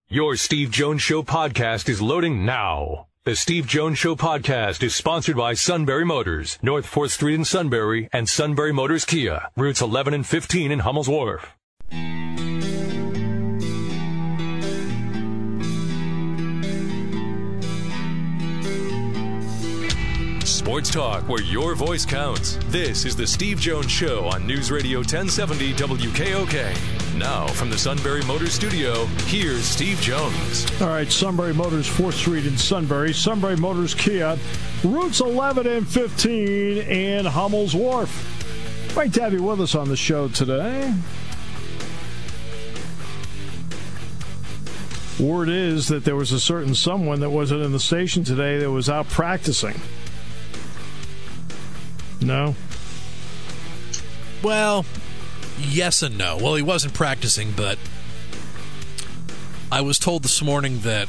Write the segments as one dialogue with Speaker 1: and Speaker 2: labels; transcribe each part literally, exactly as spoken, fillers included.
Speaker 1: Your Steve Jones Show podcast is loading now. The Steve Jones Show podcast is sponsored by Sunbury Motors, North fourth Street in Sunbury, and Sunbury Motors Kia, routes eleven and fifteen in Hummel's Wharf. Sports talk where your voice counts. This is the Steve Jones Show on News Radio ten seventy W K O K. Now, from the Sunbury Motors studio, here's Steve Jones.
Speaker 2: All right, Sunbury Motors, fourth Street in Sunbury. Sunbury Motors Kia, routes eleven and fifteen in Hummel's Wharf. Great to have you with us on the show today. Word is that there was a certain someone that wasn't in the station today that was out practicing. No?
Speaker 3: Well, yes and no. Well, he wasn't practicing, but I was told this morning that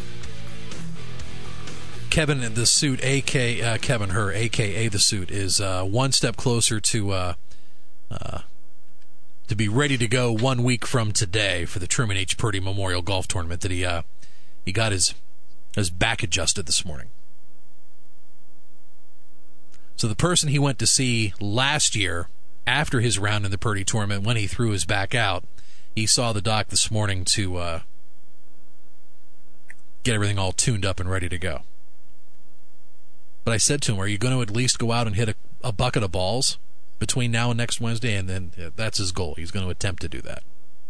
Speaker 3: Kevin in the suit, A K uh, Kevin Herr, a k a the suit, is uh, one step closer to uh, uh, to be ready to go one week from today for the Truman H. Purdy Memorial Golf Tournament. That he uh, he got his his back adjusted this morning. So the person he went to see last year, after his round in the Purdy tournament, when he threw his back out, he saw the doc this morning to uh, get everything all tuned up and ready to go. But I said to him, are you going to at least go out and hit a, a bucket of balls between now and next Wednesday? And then yeah, that's his goal. He's going to attempt to do that.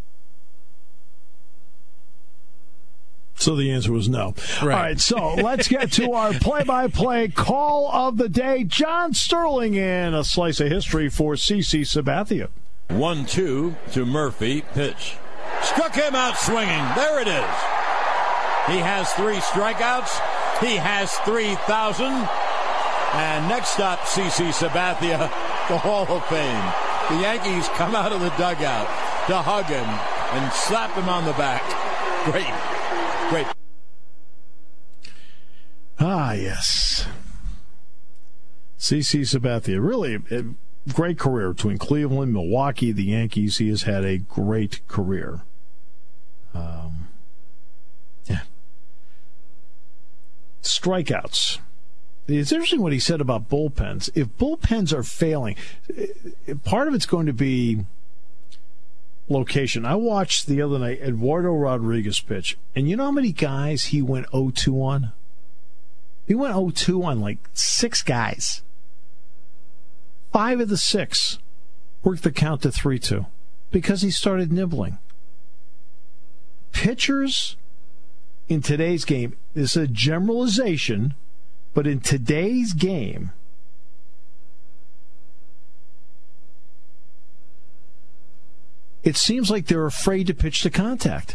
Speaker 2: So the answer was no.
Speaker 3: Right.
Speaker 2: All right, so let's get to our play-by-play call of the day. John Sterling in a slice of history for C C Sabathia.
Speaker 4: one two to Murphy. Pitch. Struck him out swinging. There it is. He has three strikeouts. He has three thousand. And next up, C C Sabathia, the Hall of Fame. The Yankees come out of the dugout to hug him and slap him on the back. Great. Great.
Speaker 2: Ah, yes. C C Sabathia, really a great career between Cleveland, Milwaukee, the Yankees. He has had a great career. Um, yeah. Strikeouts. It's interesting what he said about bullpens. If bullpens are failing, part of it's going to be location. I watched the other night Eduardo Rodriguez pitch, and you know how many guys he went oh two on? He went oh two on like six guys. Five of the six worked the count to three two because he started nibbling. Pitchers in today's game, this is a generalization, but in today's game, it seems like they're afraid to pitch to contact.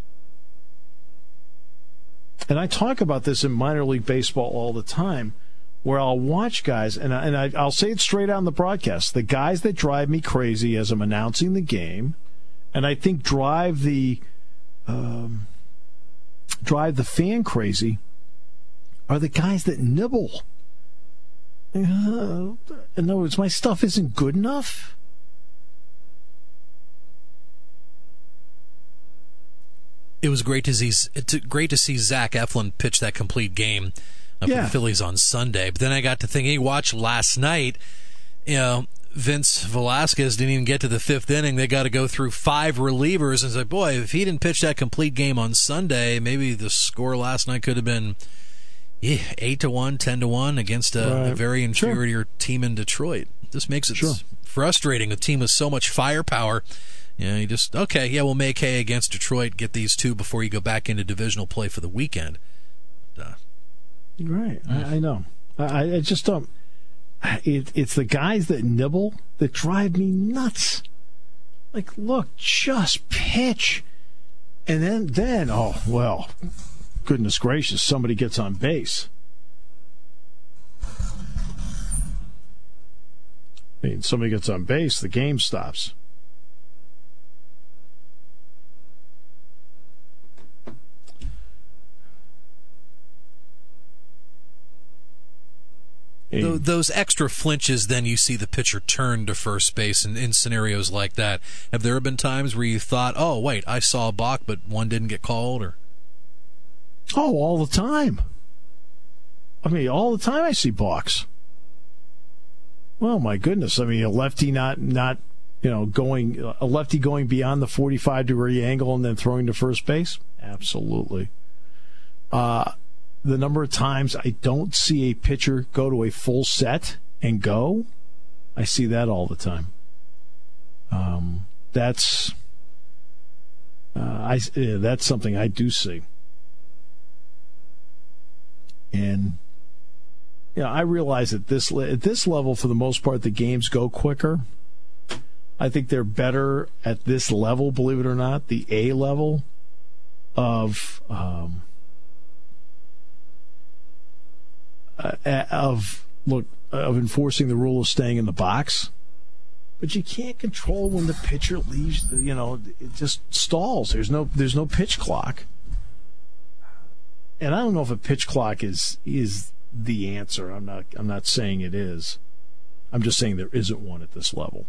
Speaker 2: And I talk about this in minor league baseball all the time, where I'll watch guys, and, I, and I, I'll say it straight out on the broadcast, the guys that drive me crazy as I'm announcing the game, and I think drive the um, drive the fan crazy, are the guys that nibble. Uh, in other words, my stuff isn't good enough.
Speaker 3: It was great to see. It's great to see Zach Eflin pitch that complete game uh, for
Speaker 2: yeah.
Speaker 3: the Phillies on Sunday. But then I got to thinking, hey, watch last night. You know, Vince Velasquez didn't even get to the fifth inning. They got to go through five relievers, and say, boy, if he didn't pitch that complete game on Sunday, maybe the score last night could have been yeah, eight to one, ten to one against a,
Speaker 2: right.
Speaker 3: a very inferior
Speaker 2: sure.
Speaker 3: team in Detroit. This makes it
Speaker 2: sure.
Speaker 3: frustrating. A team with so much firepower. You know, you just, okay, yeah, we'll make hay against Detroit, get these two before you go back into divisional play for the weekend. Uh,
Speaker 2: right. I, I know. I, I just don't. It, it's the guys that nibble that drive me nuts. Like, look, just pitch. And then, then oh, well, goodness gracious, somebody gets on base. I mean, somebody gets on base, the game stops. mean,
Speaker 3: th- those extra flinches, then you see the pitcher turn to first base in, in scenarios like that. Have there been times where you thought, oh, wait, I saw a balk, but one didn't get called? Or
Speaker 2: Oh, all the time. I mean, all the time I see balks. Well, my goodness. I mean, a lefty not, not you know, going, a lefty going beyond the forty-five degree angle and then throwing to first base? Absolutely. Uh, the number of times I don't see a pitcher go to a full set and go, I see that all the time. Um, that's, uh, I, yeah, that's something I do see. And, you know, I realize at this at this level, for the most part, the games go quicker. I think they're better at this level, believe it or not, the A level of um, uh, of look of enforcing the rule of staying in the box. But you can't control when the pitcher leaves. You know, it just stalls. There's no there's no pitch clock. And I don't know if a pitch clock is is the answer. I'm not I'm not saying it is. I'm just saying there isn't one at this level.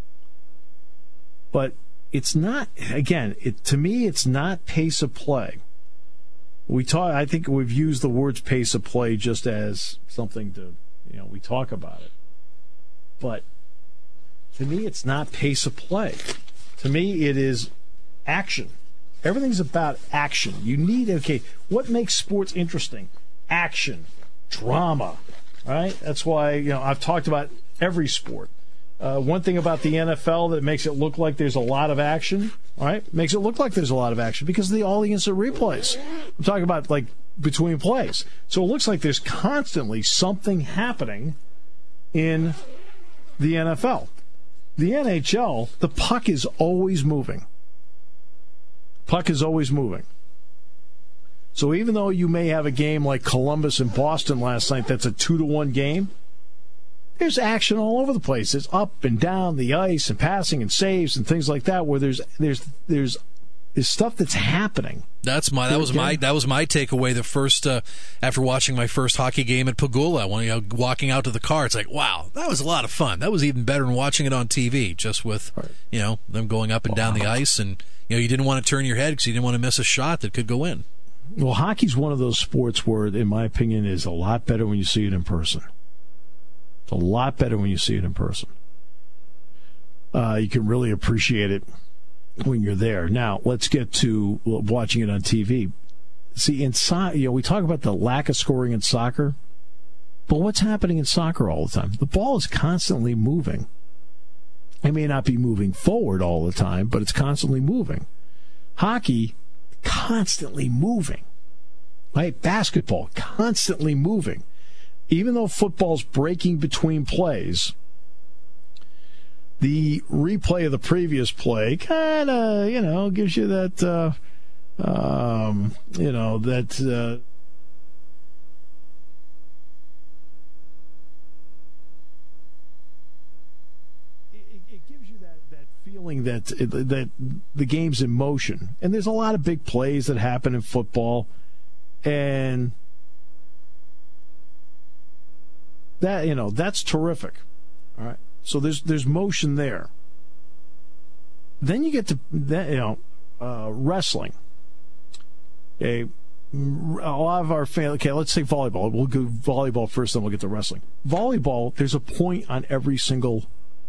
Speaker 2: But it's not, again, it to me it's not pace of play. We talk I think we've used the words pace of play just as something to, you know, we talk about it. But to me it's not pace of play. To me it is action. Everything's about action. You need, okay, what makes sports interesting? Action, drama, right? That's why, you know, I've talked about every sport. Uh, one thing about the N F L that makes it look like there's a lot of action, all right, makes it look like there's a lot of action because of the all the instant replays. I'm talking about, like, between plays. So it looks like there's constantly something happening in the N F L. The N H L, the puck is always moving. Puck is always moving. So even though you may have a game like Columbus and Boston last night that's a two to one game, there's action all over the place. It's up and down the ice and passing and saves and things like that where there's there's there's there's stuff that's happening.
Speaker 3: That's my that was my that was my takeaway the first uh, after watching my first hockey game at Pagula. When you know, walking out to the car, it's like, wow, that was a lot of fun. That was even better than watching it on T V, just with right. you know them going up and down the ice, and you know you didn't want to turn your head because you didn't want to miss a shot that could go in.
Speaker 2: Well, hockey's one of those sports where, in my opinion, is a lot better when you see it in person. It's a lot better when you see it in person. Uh, you can really appreciate it when you're there. Now, let's get to watching it on T V. See, in so- you know, we talk about the lack of scoring in soccer, but what's happening in soccer all the time? The ball is constantly moving. It may not be moving forward all the time, but it's constantly moving. Hockey, constantly moving. Right? Basketball, constantly moving. Even though football's breaking between plays, the replay of the previous play kind of, you know, gives you that, uh, um, you know, that uh, it, it gives you that, that feeling that that the game's in motion. And there's a lot of big plays that happen in football, and that, you know, that's terrific. All right. So there's there's motion there. Then you get to that, you know, uh, wrestling. Okay, a lot of our fans. Okay, let's say volleyball. We'll go volleyball first, then we'll get to wrestling. Volleyball, there's a point on every single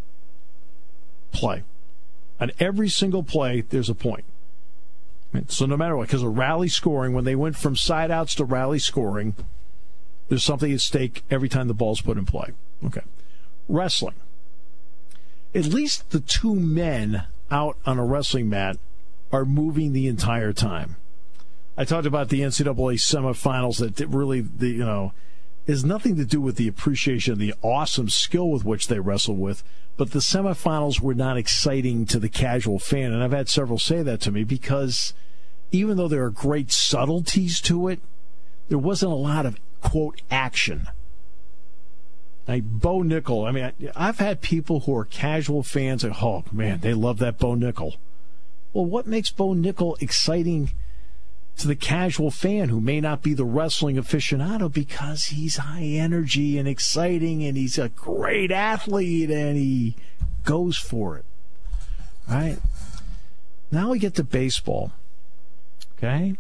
Speaker 2: play. On every single play, there's a point. Right? So no matter what, because of rally scoring, when they went from side outs to rally scoring, there's something at stake every time the ball's put in play. Okay. Wrestling. At least the two men out on a wrestling mat are moving the entire time. I talked about the N C double A semifinals that really, the, you know, has nothing to do with the appreciation of the awesome skill with which they wrestle with, but the semifinals were not exciting to the casual fan. And I've had several say that to me because even though there are great subtleties to it, there wasn't a lot of, quote, action. Like Bo Nickel, I mean, I, I've had people who are casual fans and, oh, man, they love that Bo Nickel. Well, what makes Bo Nickel exciting to the casual fan who may not be the wrestling aficionado because he's high energy and exciting and he's a great athlete and he goes for it. All right? Now we get to baseball. Okay?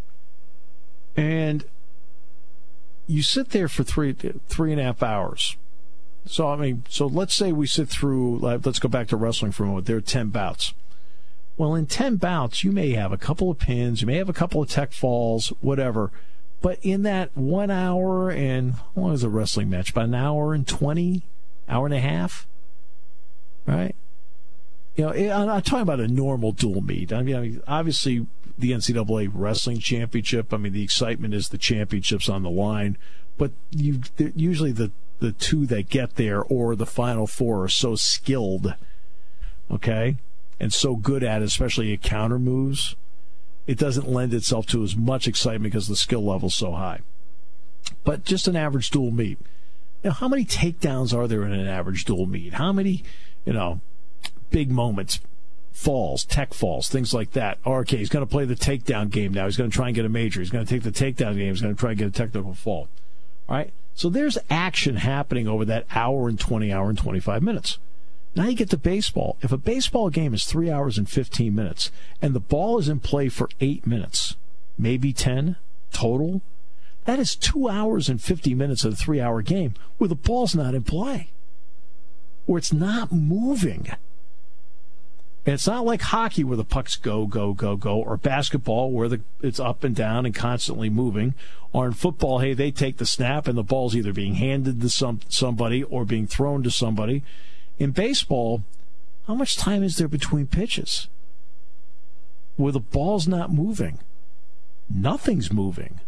Speaker 2: And you sit there for three three and a half hours. So, I mean, so let's say we sit through, let's go back to wrestling for a moment. There are ten bouts. Well, in ten bouts, you may have a couple of pins, you may have a couple of tech falls, whatever. But in that one hour and, how long is a wrestling match? About an hour and twenty, hour and a half, right? You know, I'm not talking about a normal dual meet. I mean, I mean, obviously, the N C double A wrestling championship, I mean, the excitement is the championships on the line. But you usually the, the two that get there or the Final Four are so skilled, okay? And so good at it, especially at counter moves, it doesn't lend itself to as much excitement because the skill level's so high. But just an average dual meet. You know, how many takedowns are there in an average dual meet? How many, you know, big moments, falls, tech falls, things like that? Okay, he's going to play the takedown game now. He's going to try and get a major. He's going to take the takedown game. He's going to try and get a technical fall. All right? So there's action happening over that hour and twenty, hour and twenty-five minutes. Now you get to baseball. If a baseball game is three hours and fifteen minutes and the ball is in play for eight minutes, maybe ten total, that is two hours and fifty minutes of a three-hour game where the ball's not in play, where it's not moving. And it's not like hockey where the pucks go, go, go, go, or basketball where the it's up and down and constantly moving. Or in football, hey, they take the snap and the ball's either being handed to some somebody or being thrown to somebody. In baseball, how much time is there between pitches where the ball's not moving? Nothing's moving.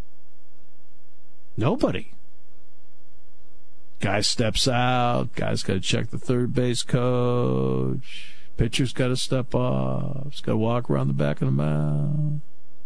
Speaker 2: Nobody. Guy steps out. Guy's got to check the third base coach. Pitcher's got to step up. He's got to walk around the back of the mound.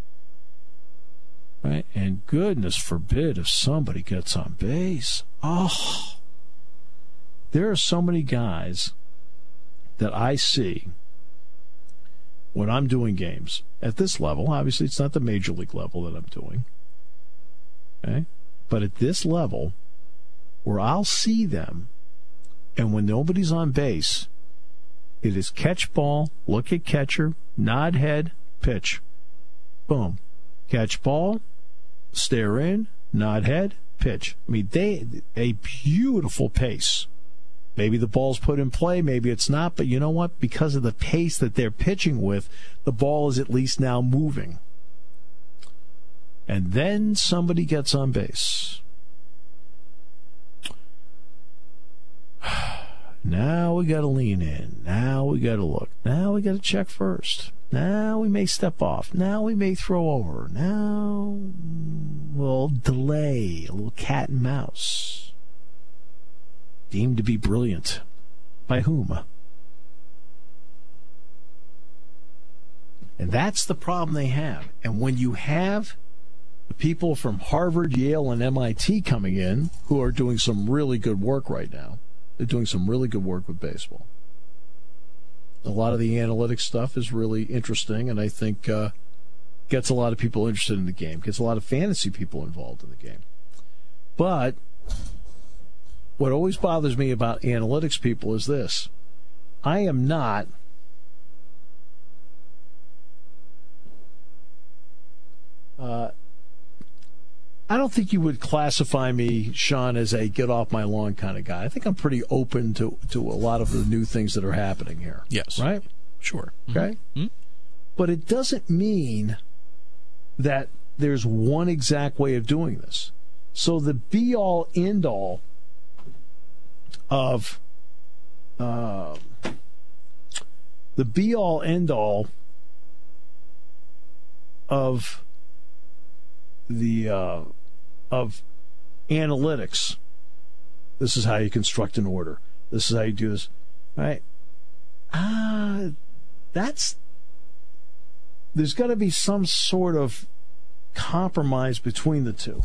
Speaker 2: Right? And goodness forbid if somebody gets on base. Oh, there are so many guys that I see when I'm doing games at this level. Obviously, it's not the major league level that I'm doing. Okay? But at this level, where I'll see them, and when nobody's on base, it is catch ball, look at catcher, nod head, pitch. Boom. Catch ball, stare in, nod head, pitch. I mean, they a beautiful pace. Maybe the ball's put in play, maybe it's not, but you know what? Because of the pace that they're pitching with, the ball is at least now moving. And then somebody gets on base. Now we got to lean in. Now we got to look. Now we got to check first. Now we may step off. Now we may throw over. Now we'll delay. A little cat and mouse. Deemed to be brilliant. By whom? And that's the problem they have. And when you have the people from Harvard, Yale, and M I T coming in who are doing some really good work right now, they're doing some really good work with baseball. A lot of the analytics stuff is really interesting, and I think uh, gets a lot of people interested in the game, gets a lot of fantasy people involved in the game. But what always bothers me about analytics people is this. I am not uh, I don't think you would classify me, Sean, as a get off my lawn kind of guy. I think I'm pretty open to, to a lot of the new things that are happening here.
Speaker 3: Yes.
Speaker 2: Right?
Speaker 3: Sure.
Speaker 2: Okay?
Speaker 3: Mm-hmm.
Speaker 2: But it doesn't mean that there's one exact way of doing this. So the be-all, end-all of uh, the be-all, end-all of the uh, of analytics. This is how you construct an order. This is how you do this. Right? Ah, uh, that's there's got to be some sort of compromise between the two.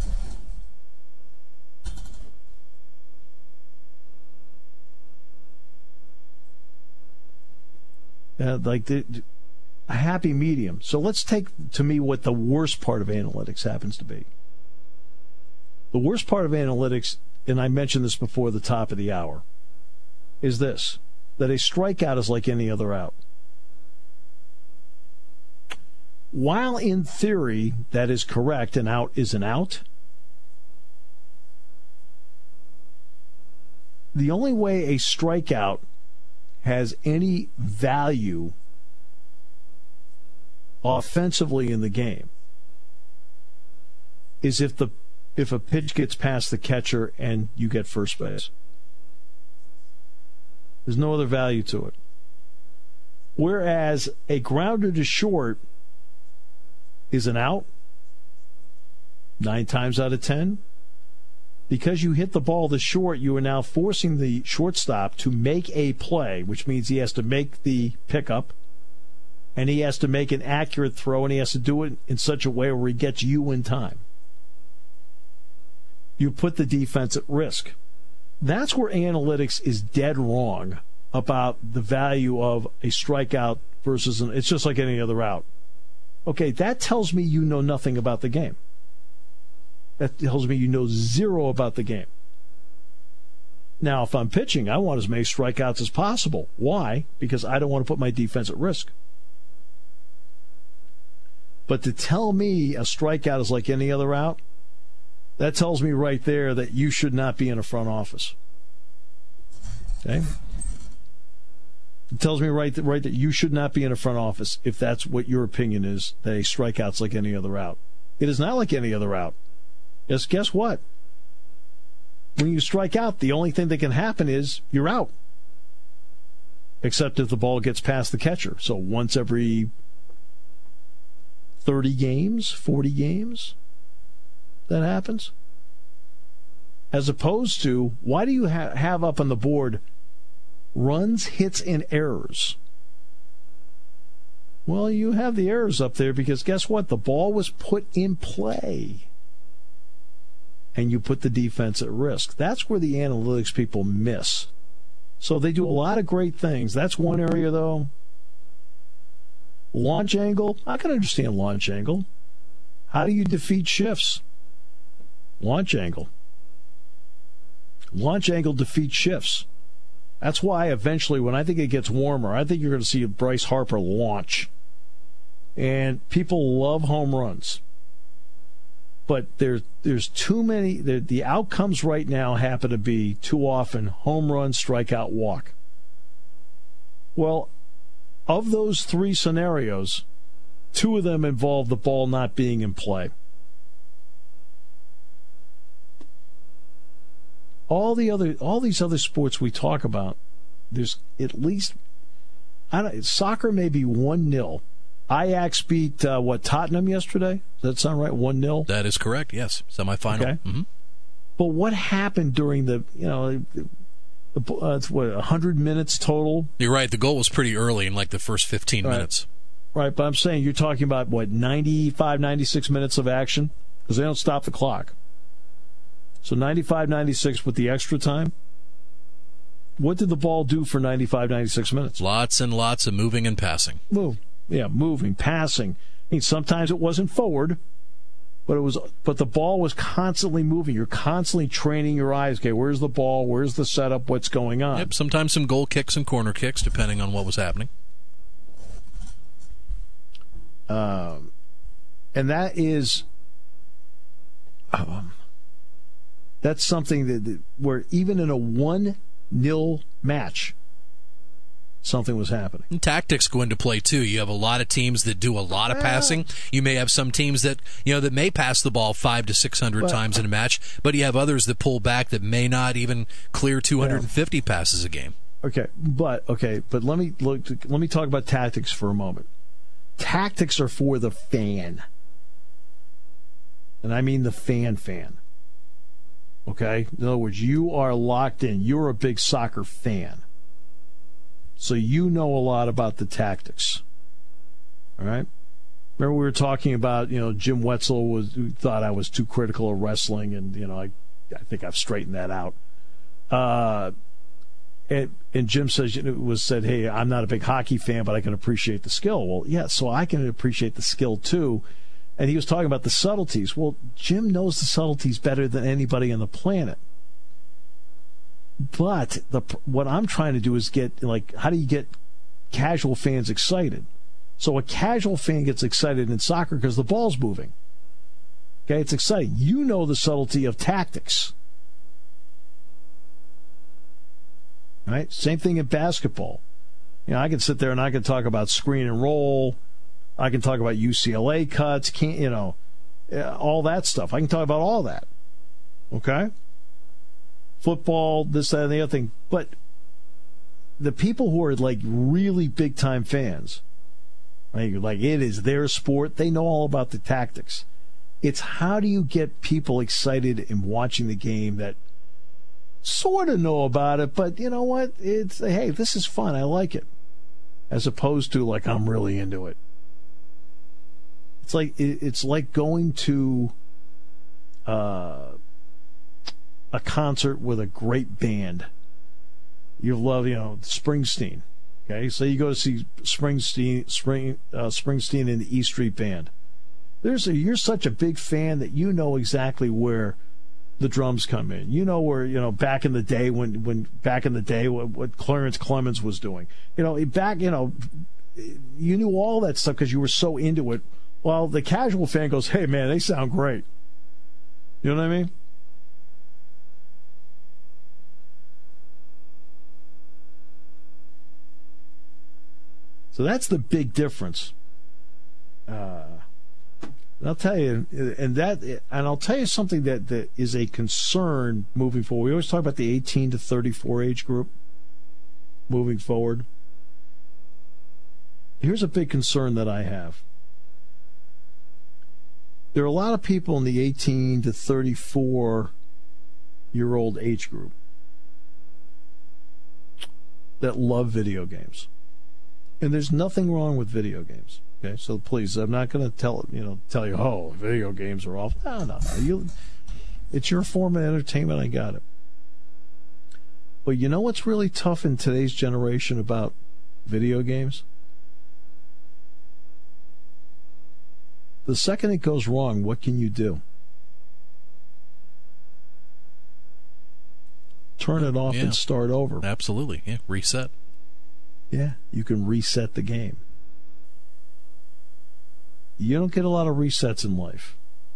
Speaker 2: Uh, like the, a happy medium. So let's take, to me, what the worst part of analytics happens to be. The worst part of analytics, and I mentioned this before the top of the hour, is this, that a strikeout is like any other out. While in theory that is correct, an out is an out, the only way a strikeout has any value offensively in the game is if the if a pitch gets past the catcher and you get first base. There's no other value to it. Whereas a grounder to short is an out nine times out of ten. Because you hit the ball to short, you are now forcing the shortstop to make a play, which means he has to make the pickup, and he has to make an accurate throw, and he has to do it in such a way where he gets you in time. You put the defense at risk. That's where analytics is dead wrong about the value of a strikeout versus an, it's just like any other out. Okay, that tells me you know nothing about the game. That tells me you know zero about the game. Now, if I'm pitching, I want as many strikeouts as possible. Why? Because I don't want to put my defense at risk. But to tell me a strikeout is like any other out, that tells me right there that you should not be in a front office. Okay? It tells me right that, right that you should not be in a front office if that's what your opinion is, that a strikeout's like any other out. It is not like any other out. Yes, guess what? When you strike out, the only thing that can happen is you're out. Except if the ball gets past the catcher. So once every thirty games, forty games, that happens. As opposed to, why do you ha- have up on the board runs, hits, and errors? Well, you have the errors up there because guess what? The ball was put in play. And you put the defense at risk. That's where the analytics people miss. So they do a lot of great things. That's one area, though. Launch angle, I can understand launch angle. How do you defeat shifts? Launch angle. Launch angle defeats shifts. That's why eventually, when I think it gets warmer, I think you're going to see Bryce Harper launch. And people love home runs. But there's there's too many. The, the outcomes right now happen to be too often home run, strikeout, walk. Well, of those three scenarios, two of them involve the ball not being in play. All the other, all these other sports we talk about, there's at least, I don't. Soccer may be one nil. Ajax beat, uh, what, Tottenham yesterday? Does that sound right? one nil?
Speaker 3: That is correct, yes. Semifinal.
Speaker 2: Okay.
Speaker 3: Mm-hmm.
Speaker 2: But what happened during the, you know, uh, it's what, one hundred minutes total?
Speaker 3: You're right. The goal was pretty early in like the first fifteen
Speaker 2: right.
Speaker 3: minutes.
Speaker 2: Right, but I'm saying you're talking about, what, ninety-five, ninety-six minutes of action? Because they don't stop the clock. So ninety-five, ninety-six with the extra time? What did the ball do for ninety-five, ninety-six minutes?
Speaker 3: Lots and lots of moving and passing.
Speaker 2: Move. Yeah, moving, passing. I mean, sometimes it wasn't forward, but it was. But the ball was constantly moving. You're constantly training your eyes. Okay, where's the ball? Where's the setup? What's going on?
Speaker 3: Yep. Sometimes some goal kicks and corner kicks, depending on what was happening.
Speaker 2: Um, and that is, um, that's something that, that where even in a one nil match, something was happening.
Speaker 3: And tactics go into play too. You have a lot of teams that do a lot of passing. You may have some teams that you know that may pass the ball five to six hundred but, times in a match, but you have others that pull back that may not even clear two hundred and fifty yeah. passes a game.
Speaker 2: Okay, but okay, but let me look. Let me talk about tactics for a moment. Tactics are for the fan, and I mean the fan fan. Okay, in other words, you are locked in. You're a big soccer fan. So you know a lot about the tactics. All right? Remember we were talking about, you know, Jim Wetzel was thought I was too critical of wrestling, and, you know, I, I think I've straightened that out. Uh, And, and Jim says, you know, was said, hey, I'm not a big hockey fan, but I can appreciate the skill. Well, yeah, so I can appreciate the skill too. And he was talking about the subtleties. Well, Jim knows the subtleties better than anybody on the planet. But the what I'm trying to do is get, like, how do you get casual fans excited? So a casual fan gets excited in soccer because the ball's moving. Okay, it's exciting. You know the subtlety of tactics. Right? Same thing in basketball. You know, I can sit there and I can talk about screen and roll. I can talk about U C L A cuts, can't, you know, all that stuff. I can talk about all that. Okay? Football, this, that, and the other thing. But the people who are like really big-time fans, like, like it is their sport, they know all about the tactics. It's how do you get people excited in watching the game that sort of know about it, but you know what? It's, hey, this is fun. I like it. As opposed to like, I'm really into it. It's like it's like going to uh, a concert with a great band. You love, you know, Springsteen. Okay, so you go to see Springsteen, Spring, uh, Springsteen and the E Street Band. There's a, you're such a big fan that you know exactly where the drums come in. You know where, you know, back in the day when, when back in the day what, what Clarence Clemens was doing. You know, back, you know, you knew all that stuff because you were so into it. Well, the casual fan goes, hey, man, they sound great. You know what I mean? So that's the big difference. Uh, I'll tell you, and that, and I'll tell you something that, that is a concern moving forward. We always talk about the eighteen to thirty-four age group moving forward. Here's a big concern that I have. There are a lot of people in the eighteen to thirty-four year old age group that love video games. And there's nothing wrong with video games. Okay, so please, I'm not going to tell you know tell you, oh, video games are off. No, no, you, it's your form of entertainment. I got it. But you know what's really tough in today's generation about video games? The second it goes wrong, what can you do? Turn it off
Speaker 3: yeah.
Speaker 2: and start over.
Speaker 3: Absolutely, yeah, reset.
Speaker 2: Yeah, you can reset the game. You don't get a lot of resets in life.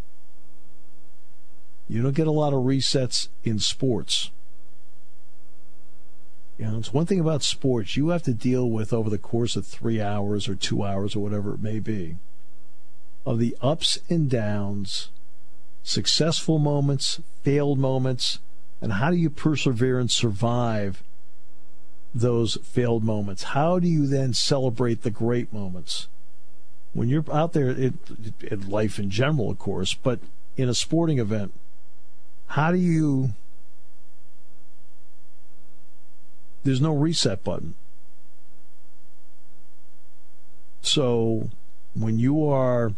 Speaker 2: You don't get a lot of resets in sports. You know, it's one thing about sports you have to deal with over the course of three hours or two hours or whatever it may be, of the ups and downs, successful moments, failed moments, and how do you persevere and survive those failed moments? How do you then celebrate the great moments? When you're out there, it, in life in general, of course, but in a sporting event, how do you... There's no reset button. So when you are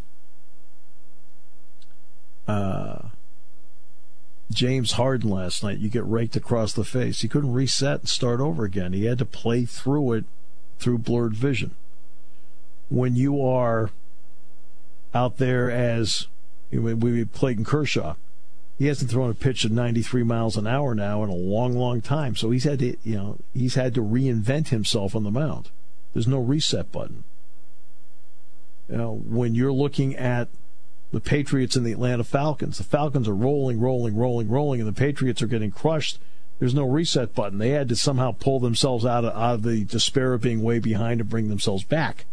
Speaker 2: uh, James Harden last night, you get raked across the face. He couldn't reset and start over again. He had to play through it through blurred vision. When you are out there as we played in Kershaw, he hasn't thrown a pitch at ninety-three miles an hour now in a long, long time. So he's had to, you know, he's had to reinvent himself on the mound. There's no reset button. You know, when you're looking at the Patriots and the Atlanta Falcons, the Falcons are rolling, rolling, rolling, rolling, and the Patriots are getting crushed. There's no reset button. They had to somehow pull themselves out of, out of the despair of being way behind and bring themselves back.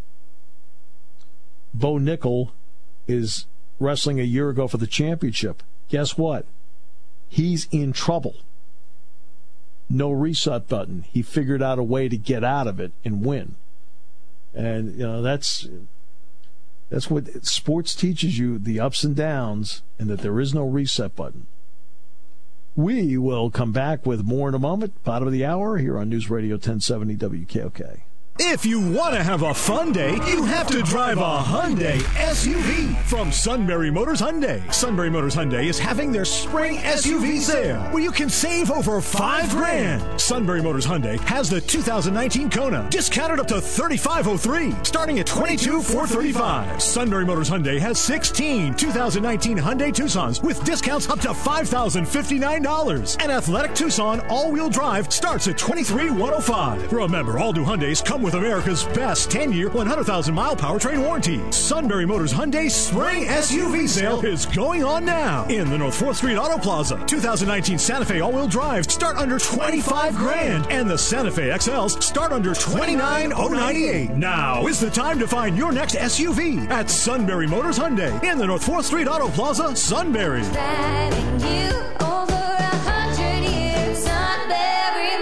Speaker 2: Bo Nickel is wrestling a year ago for the championship. Guess what? He's in trouble. No reset button. He figured out a way to get out of it and win. And, you know, that's that's what sports teaches you, the ups and downs, and that there is no reset button. We will come back with more in a moment. Bottom of the hour here on News Radio ten seventy W K O K.
Speaker 5: If you want to have a fun day, you have to drive a Hyundai S U V from Sunbury Motors Hyundai. Sunbury Motors Hyundai is having their spring S U V sale where you can save over five grand. Sunbury Motors Hyundai has the two thousand nineteen Kona discounted up to thirty-five oh three, starting at twenty-two thousand four hundred thirty-five. Sunbury Motors Hyundai has sixteen two thousand nineteen Hyundai Tucsons with discounts up to five thousand fifty-nine dollars. An athletic Tucson all-wheel drive starts at twenty-three thousand one hundred five. Remember, all new Hyundais come with America's best ten-year, one hundred thousand mile powertrain warranty. Sunbury Motors Hyundai Spring S U V sale is going on now in the North fourth Street Auto Plaza. two thousand nineteen Santa Fe all-wheel drive start under twenty-five grand, and the Santa Fe X Ls start under twenty-nine thousand ninety-eight. Now is the time to find your next S U V at Sunbury Motors Hyundai in the North fourth Street Auto Plaza, Sunbury.
Speaker 6: Driving you over a hundred years, Sunbury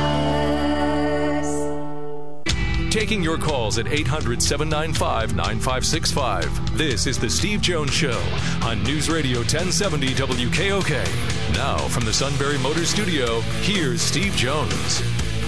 Speaker 6: Motors.
Speaker 1: Taking your calls at eight hundred, seven nine five, nine five six five. This is The Steve Jones Show on News Radio ten seventy W K O K. Now from the Sunbury Motors Studio, here's Steve Jones.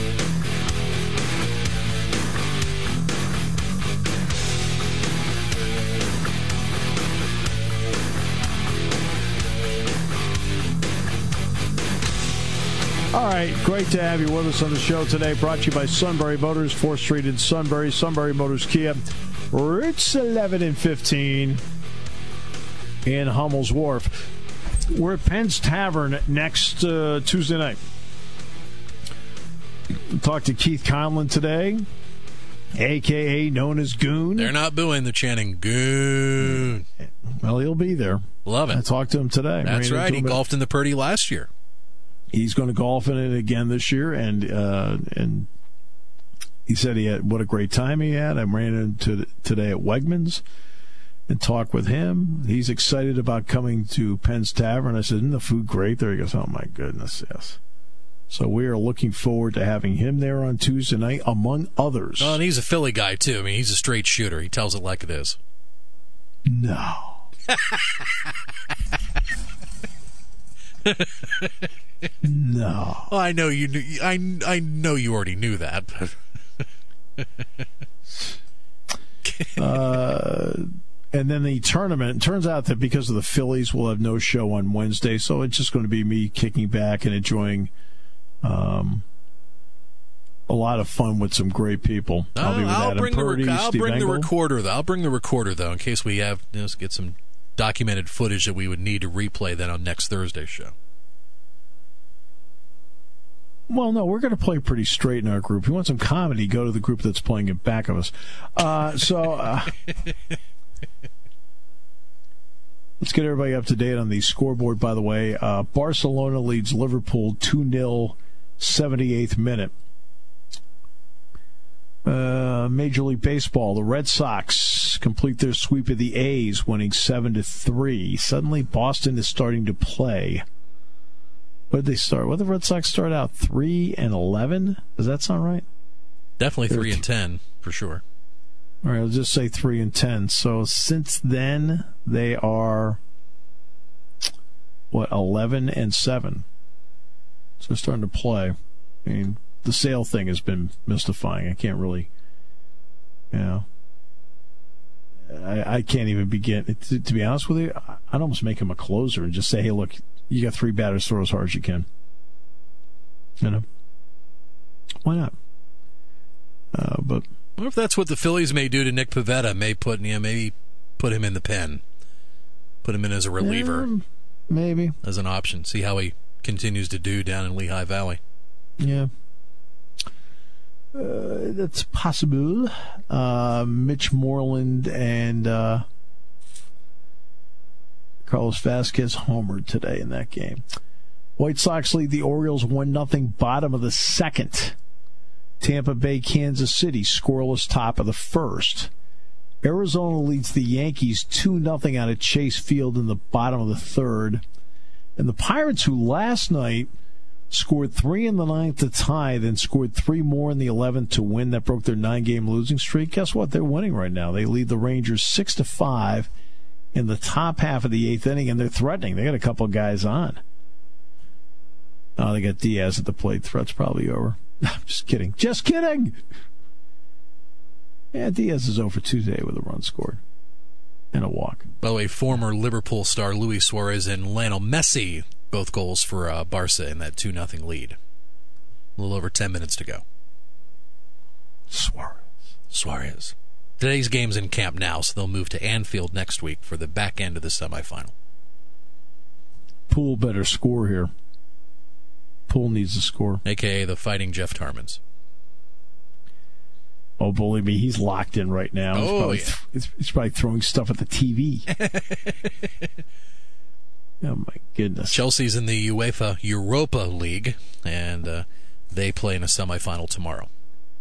Speaker 2: All right, great to have you with us on the show today. Brought to you by Sunbury Motors, fourth Street in Sunbury, Sunbury Motors Kia, routes eleven and fifteen in Hummel's Wharf. We're at Penn's Tavern next uh, Tuesday night. We'll talk to Keith Conlon today, a k a known as Goon.
Speaker 3: They're not booing, they're chanting Goon.
Speaker 2: Well, he'll be there.
Speaker 3: Love it.
Speaker 2: I talked to him today.
Speaker 3: That's right. He golfed in the Purdy last year.
Speaker 2: He's going to golf in it again this year, and uh, and he said he had what a great time he had. I ran into today at Wegmans and talked with him. He's excited about coming to Penn's Tavern. I said, "Isn't the food great there?" He goes, "Oh my goodness, yes." So we are looking forward to having him there on Tuesday night, among others.
Speaker 3: Oh, and he's a Philly guy too. I mean, he's a straight shooter. He tells it like it is.
Speaker 2: No. No.
Speaker 3: Well, I know you knew. I I know you already knew that. But
Speaker 2: uh, and then the tournament. It turns out that because of the Phillies, we'll have no show on Wednesday, so it's just going to be me kicking back and enjoying um, a lot of fun with some great people. I'll be with
Speaker 3: I'll
Speaker 2: Adam
Speaker 3: bring
Speaker 2: Purdy,
Speaker 3: the I'll
Speaker 2: Steve
Speaker 3: bring
Speaker 2: Engel.
Speaker 3: the recorder though. I'll bring the recorder though in case we have you know, get some documented footage that we would need to replay then on next Thursday's show.
Speaker 2: Well, no, we're going to play pretty straight in our group. If you want some comedy, go to the group that's playing in back of us. Uh, so uh, let's get everybody up to date on the scoreboard, by the way. Uh, Barcelona leads Liverpool two nil, seventy-eighth minute. Uh, Major League Baseball, the Red Sox complete their sweep of the A's, winning seven to three. Suddenly, Boston is starting to play. What did they start? What did the Red Sox start out? Three and eleven? Does that sound right?
Speaker 3: Definitely three and ten for sure.
Speaker 2: All right, I'll just say three and ten. So since then, they are what eleven and seven. So they're starting to play. I mean, the Sale thing has been mystifying. I can't really, you know, I, I can't even begin. To, to be honest with you, I'd almost make him a closer and just say, "Hey, look, you got three batters, throw as hard as you can." You know, why not? Uh, but
Speaker 3: what if that's what the Phillies may do to Nick Pivetta? May put you know, maybe put him in the pen, put him in as a reliever,
Speaker 2: um, maybe
Speaker 3: as an option. See how he continues to do down in Lehigh Valley.
Speaker 2: Yeah. Uh, that's possible. Uh, Mitch Moreland and uh, Carlos Vasquez homered today in that game. White Sox lead the Orioles one nothing bottom of the second. Tampa Bay, Kansas City, scoreless top of the first. Arizona leads the Yankees two nothing out of Chase Field in the bottom of the third. And the Pirates, who last night scored three in the ninth to tie, then scored three more in the eleventh to win. That broke their nine-game losing streak. Guess what? They're winning right now. They lead the Rangers six to five in the top half of the eighth inning, and they're threatening. They got a couple of guys on. Oh, they got Diaz at the plate. Threat's probably over. I'm just kidding. Just kidding. Yeah, Diaz is over Tuesday with a run scored and a walk.
Speaker 3: By the way, former Liverpool star Luis Suarez and Lionel Messi, both goals for uh, Barca in that two nothing lead. A little over ten minutes to go.
Speaker 2: Suarez.
Speaker 3: Suarez. Today's game's in Camp Nou, so they'll move to Anfield next week for the back end of the semifinal.
Speaker 2: Poole better score here. Poole needs to score.
Speaker 3: A K A the Fighting Jeff Tarmans.
Speaker 2: Oh, believe me, he's locked in right now. He's,
Speaker 3: Oh,
Speaker 2: probably,
Speaker 3: yeah.
Speaker 2: he's, he's probably throwing stuff at the T V. Oh, my goodness.
Speaker 3: Chelsea's in the UEFA Europa League, and uh, they play in a semifinal tomorrow.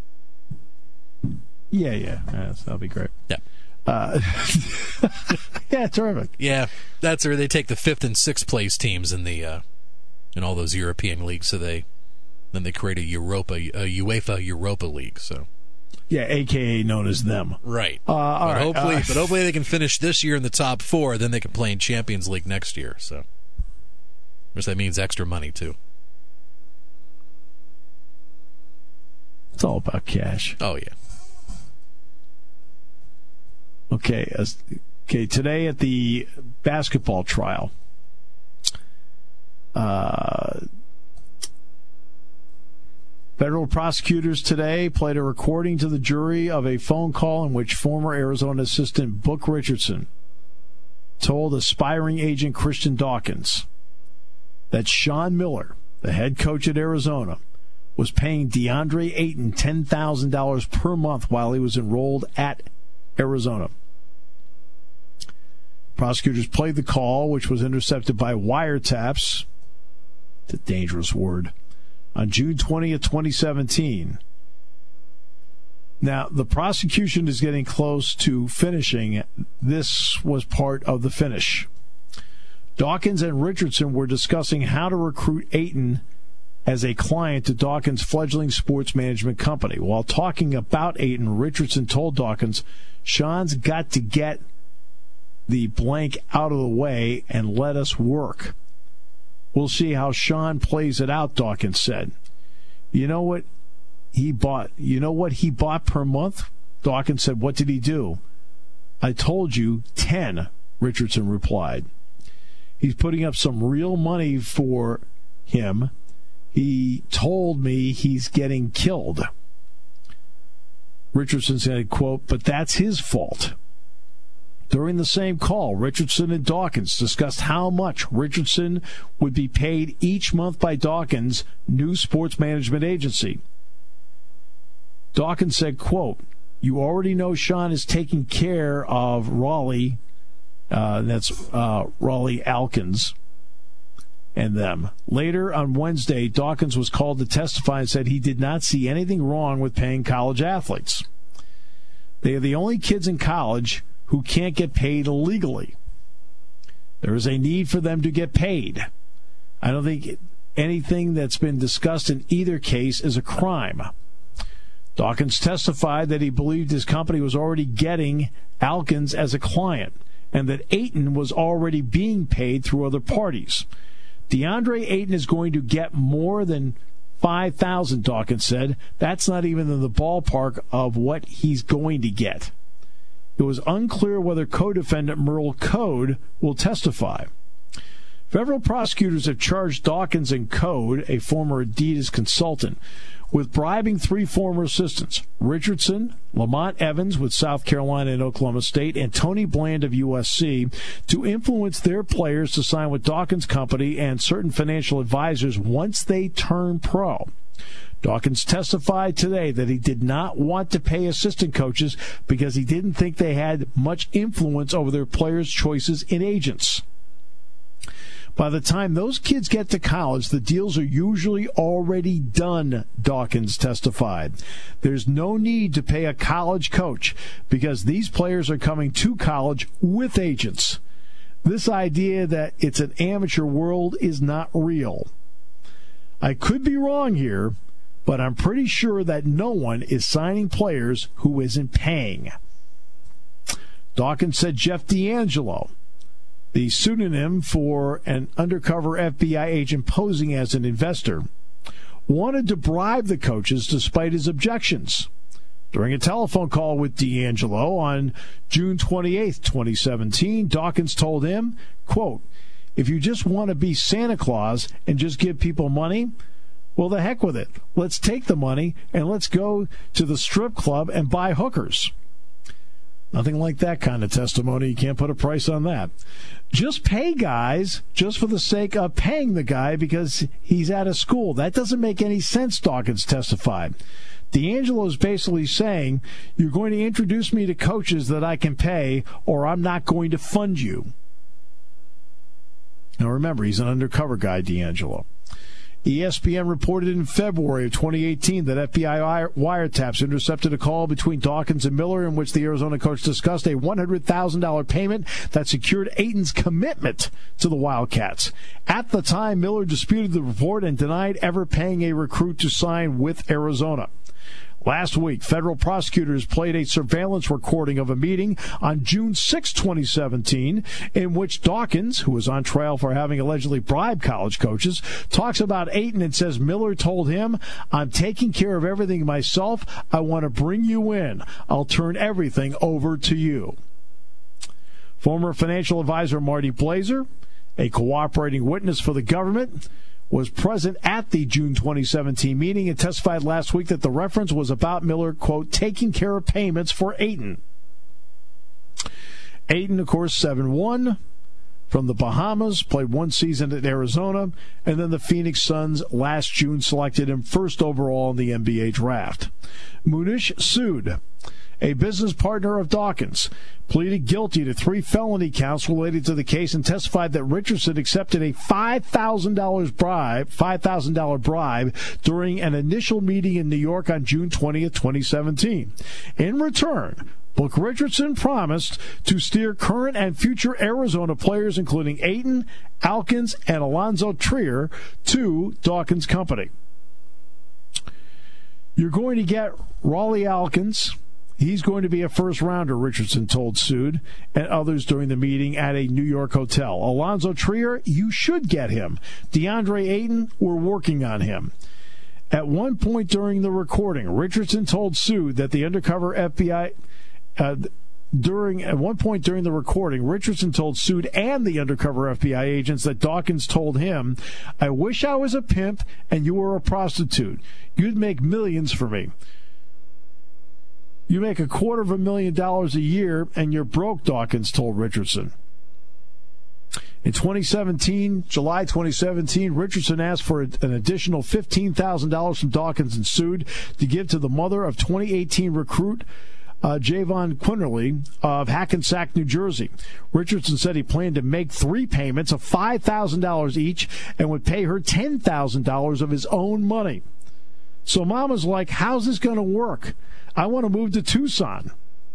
Speaker 2: Yeah, yeah. yeah that'll be great.
Speaker 3: Yeah.
Speaker 2: Uh, yeah, terrific.
Speaker 3: Yeah, that's where they take the fifth and sixth place teams in the uh, in all those European leagues. So they then they create a Europa, a UEFA Europa League. So
Speaker 2: Yeah, A K A known as them.
Speaker 3: right,
Speaker 2: Uh, all
Speaker 3: but
Speaker 2: right,
Speaker 3: hopefully,
Speaker 2: uh,
Speaker 3: but hopefully they can finish this year in the top four. Then they can play in Champions League next year. So, of course, that means extra money too.
Speaker 2: It's all about cash.
Speaker 3: Oh yeah.
Speaker 2: Okay, as, okay. Today at the basketball trial, uh, federal prosecutors today played a recording to the jury of a phone call in which former Arizona assistant Book Richardson told aspiring agent Christian Dawkins that Sean Miller, the head coach at Arizona, was paying DeAndre Ayton ten thousand dollars per month while he was enrolled at Arizona. Prosecutors played the call, which was intercepted by wiretaps. It's a dangerous word. On June twentieth, twenty seventeen. Now, the prosecution is getting close to finishing. This was part of the finish. Dawkins and Richardson were discussing how to recruit Ayton as a client to Dawkins' fledgling sports management company. While talking about Ayton, Richardson told Dawkins, Sean's got to get the blank out of the way and let us work. We'll see how Sean plays it out, Dawkins said. You know what he bought? You know what he bought per month? Dawkins said, what did he do? I told you, ten, Richardson replied. He's putting up some real money for him. He told me he's getting killed. Richardson said, quote, but that's his fault. During the same call, Richardson and Dawkins discussed how much Richardson would be paid each month by Dawkins' new sports management agency. Dawkins said, quote, you already know Sean is taking care of Raleigh, uh, that's uh, Raleigh Alkins, and them. Later on Wednesday, Dawkins was called to testify and said he did not see anything wrong with paying college athletes. They are the only kids in college who can't get paid legally. There is a need for them to get paid. I don't think anything that's been discussed in either case is a crime. Dawkins testified that he believed his company was already getting Alkins as a client and that Ayton was already being paid through other parties. DeAndre Ayton is going to get more than five thousand dollars, Dawkins said. That's not even in the ballpark of what he's going to get. It was unclear whether co-defendant Merle Code will testify. Federal prosecutors have charged Dawkins and Code, a former Adidas consultant, with bribing three former assistants, Richardson, Lamont Evans with South Carolina and Oklahoma State, and Tony Bland of U S C, to influence their players to sign with Dawkins' company and certain financial advisors once they turn pro. Dawkins testified today that he did not want to pay assistant coaches because he didn't think they had much influence over their players' choices in agents. By the time those kids get to college, the deals are usually already done, Dawkins testified. There's no need to pay a college coach because these players are coming to college with agents. This idea that it's an amateur world is not real. I could be wrong here, but I'm pretty sure that no one is signing players who isn't paying. Dawkins said Jeff D'Angelo, the pseudonym for an undercover F B I agent posing as an investor, wanted to bribe the coaches despite his objections. During a telephone call with D'Angelo on June twenty-eighth, twenty seventeen, Dawkins told him, quote, "If you just want to be Santa Claus and just give people money, well, the heck with it. Let's take the money and let's go to the strip club and buy hookers." Nothing like that kind of testimony. You can't put a price on that. Just pay guys just for the sake of paying the guy because he's out of school. That doesn't make any sense, Dawkins testified. D'Angelo is basically saying, you're going to introduce me to coaches that I can pay or I'm not going to fund you. Now remember, he's an undercover guy, D'Angelo. E S P N reported in February of twenty eighteen that F B I wiretaps intercepted a call between Dawkins and Miller in which the Arizona coach discussed a one hundred thousand dollars payment that secured Ayton's commitment to the Wildcats. At the time, Miller disputed the report and denied ever paying a recruit to sign with Arizona. Last week, federal prosecutors played a surveillance recording of a meeting on June sixth, twenty seventeen, in which Dawkins, who was on trial for having allegedly bribed college coaches, talks about Ayton and says Miller told him, "I'm taking care of everything myself. I want to bring you in. I'll turn everything over to you." Former financial advisor Marty Blazer, a cooperating witness for the government, was present at the June twenty seventeen meeting and testified last week that the reference was about Miller, quote, taking care of payments for Ayton. Ayton, of course, seven one from the Bahamas, played one season at Arizona, and then the Phoenix Suns last June selected him first overall in the N B A draft. Munish Sood, a business partner of Dawkins, pleaded guilty to three felony counts related to the case and testified that Richardson accepted a five thousand dollars bribe, five thousand dollars bribe during an initial meeting in New York on June twentieth, twenty seventeen. In return, Book Richardson promised to steer current and future Arizona players, including Ayton, Alkins, and Alonzo Trier, to Dawkins' company. You're going to get Raleigh Alkins. He's going to be a first-rounder, Richardson told Sood and others during the meeting at a New York hotel. Alonzo Trier, you should get him. DeAndre Ayton, we're working on him. At one point during the recording, Richardson told Sood that the undercover F B I... Uh, during At one point during the recording, Richardson told Sood and the undercover F B I agents that Dawkins told him, "I wish I was a pimp and you were a prostitute. You'd make millions for me. You make a quarter of a million dollars a year, and you're broke," Dawkins told Richardson. In twenty seventeen, July twenty seventeen, Richardson asked for an additional fifteen thousand dollars from Dawkins and Sood to give to the mother of twenty eighteen recruit uh, Javon Quinterly of Hackensack, New Jersey. Richardson said he planned to make three payments of five thousand dollars each and would pay her ten thousand dollars of his own money. So Mama's like, how's this going to work? I want to move to Tucson.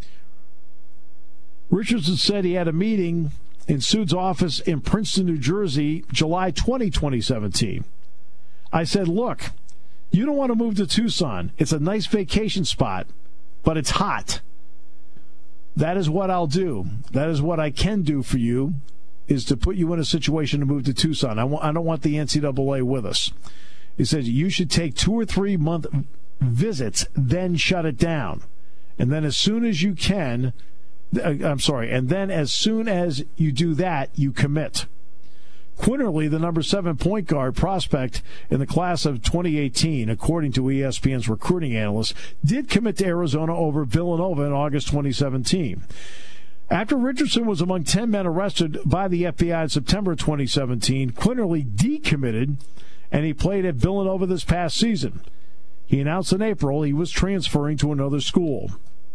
Speaker 2: Richardson said he had a meeting in Sood's office in Princeton, New Jersey, July twentieth, twenty seventeen. I said, look, you don't want to move to Tucson. It's a nice vacation spot, but it's hot. That is what I'll do. That is what I can do for you, is to put you in a situation to move to Tucson. I, want, I don't want the N C double A with us. He said, you should take two or three month visits, then shut it down. And then as soon as you can, I'm sorry, and then as soon as you do that, you commit. Quinterly, the number seven point guard prospect in the class of twenty eighteen, according to E S P N's recruiting analyst, did commit to Arizona over Villanova in August twenty seventeen. After Richardson was among ten men arrested by the F B I in September twenty seventeen, Quinterly decommitted, and he played at Villanova this past season. He announced in April he was transferring to another school.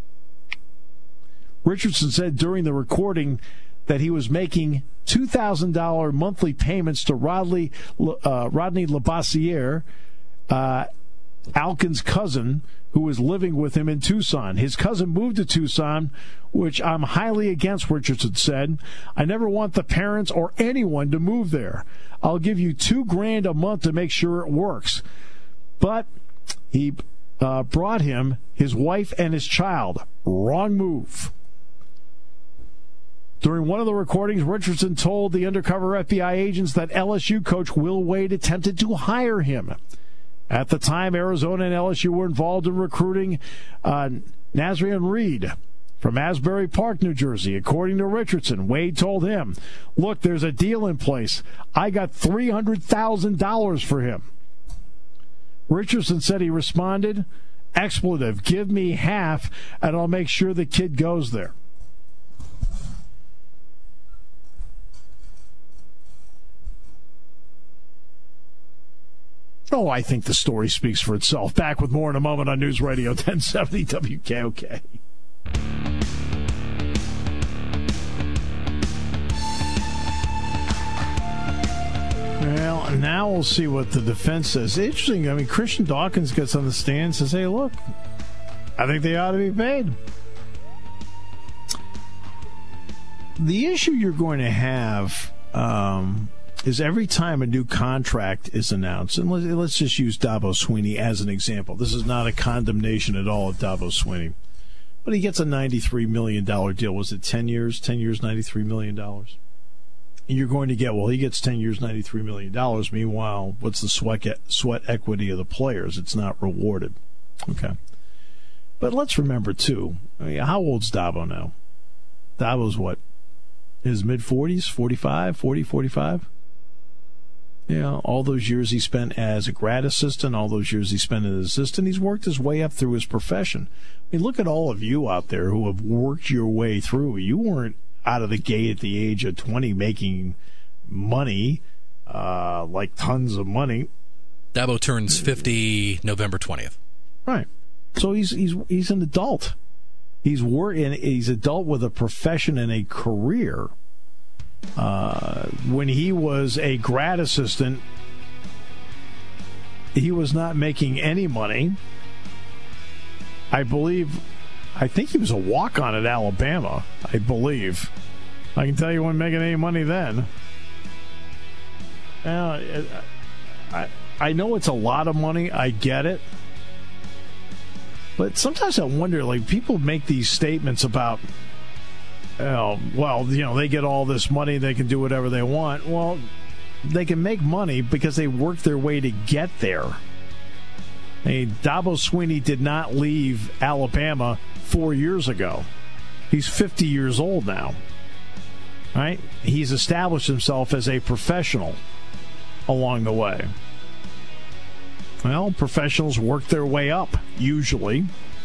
Speaker 2: Richardson said during the recording that he was making two thousand dollars monthly payments to Rodney, uh, Rodney Labossiere, uh, Alkin's cousin, who was living with him in Tucson. His cousin moved to Tucson, which I'm highly against, Richardson said. I never want the parents or anyone to move there. I'll give you two grand a month to make sure it works. But he uh, brought him his wife and his child. Wrong move. During one of the recordings, Richardson told the undercover F B I agents that L S U coach Will Wade attempted to hire him. At the time, Arizona and L S U were involved in recruiting uh, Nazarian Reed from Asbury Park, New Jersey. According to Richardson, Wade told him, look, there's a deal in place. I got three hundred thousand dollars for him. Richardson said he responded, expletive, give me half, and I'll make sure the kid goes there. Oh, I think the story speaks for itself. Back with more in a moment on News Radio ten seventy W K O K. Well, now we'll see what the defense says. Interesting. I mean, Christian Dawkins gets on the stand and says, hey, look, I think they ought to be paid. The issue you're going to have um, is every time a new contract is announced, and let's just use Dabo Swinney as an example. This is not a condemnation at all of Dabo Swinney. But he gets a ninety-three million dollars deal. Was it ten years? ten years, ninety-three million dollars. And you're going to get, well, he gets ten years, ninety-three million dollars. Meanwhile, what's the sweat, sweat equity of the players? It's not rewarded. Okay. But let's remember, too, I mean, how old's Dabo now? Dabo's what? His mid-forties? forty-five? forty, forty-five? Yeah, all those years he spent as a grad assistant, all those years he spent as an assistant, he's worked his way up through his profession. I mean, look at all of you out there who have worked your way through. You weren't out of the gate at the age of twenty making money, uh, like tons of money.
Speaker 3: Dabo turns fifty November twentieth.
Speaker 2: Right. So he's he's he's an adult. He's working. He's adult with a profession and a career. Uh, when he was a grad assistant, he was not making any money. I believe, I think he was a walk-on at Alabama, I believe. I can tell you he wasn't making any money then. Uh, I, I know it's a lot of money. I get it. But sometimes I wonder, like, people make these statements about, oh, well, you know, they get all this money, they can do whatever they want. Well, they can make money because they work their way to get there. I mean, Dabo Swinney did not leave Alabama four years ago. He's fifty years old now. Right? He's established himself as a professional along the way. Well, professionals work their way up, usually.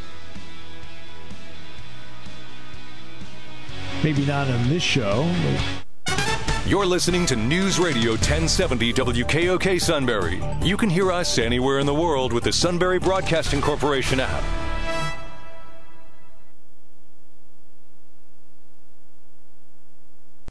Speaker 2: Maybe not in this show. But...
Speaker 1: You're listening to News Radio ten seventy W K O K Sunbury. You can hear us anywhere in the world with the Sunbury Broadcasting Corporation app.